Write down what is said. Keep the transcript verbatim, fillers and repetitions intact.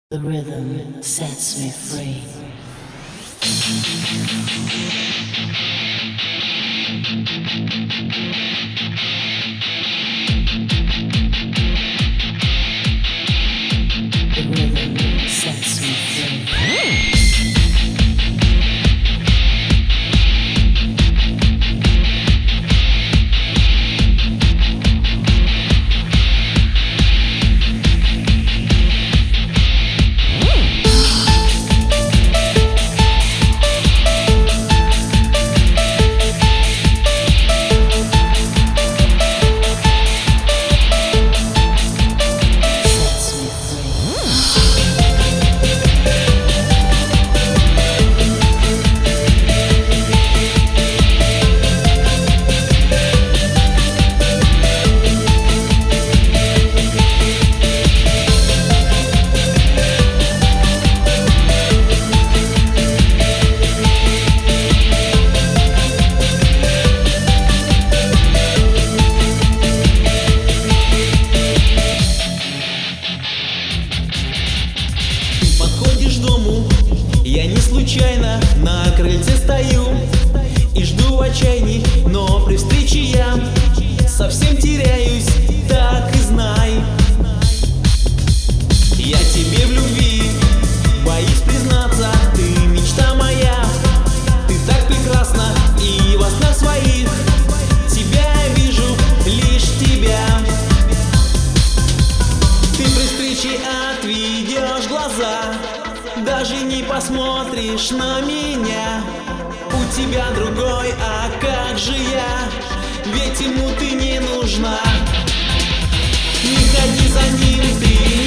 The rhythm sets me free. The rhythm sets me free. Я не случайно на крыльце стою и жду в отчаянии, но при встрече я совсем теряюсь, так и знай. Я тебе в любви боюсь признаться, ты мечта моя, ты так прекрасна, и во снах своих тебя я вижу, лишь тебя. Ты при встрече отведешь глаза, даже не посмотришь на меня. У тебя другой, а как же я? Ведь ему ты не нужна. Не ходи за ним, ты